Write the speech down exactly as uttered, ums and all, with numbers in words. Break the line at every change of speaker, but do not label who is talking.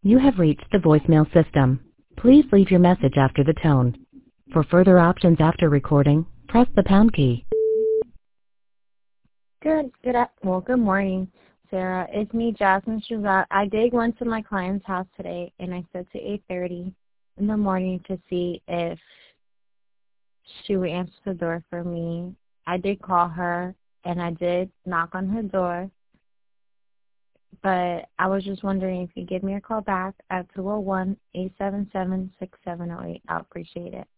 You have reached the voicemail system. Please leave your message after the tone. For further options after recording, press the pound key.
Good, good, a- well, good morning, Sarah. It's me, Jasmine Shazat. I did go into my client's house today, and I said to eight thirty in the morning to see if she would answer the door for me. I did call her, and I did knock on her door, but I was just wondering if you give me a call back at two oh one, eight seven seven, six seven oh eight. I'll appreciate it.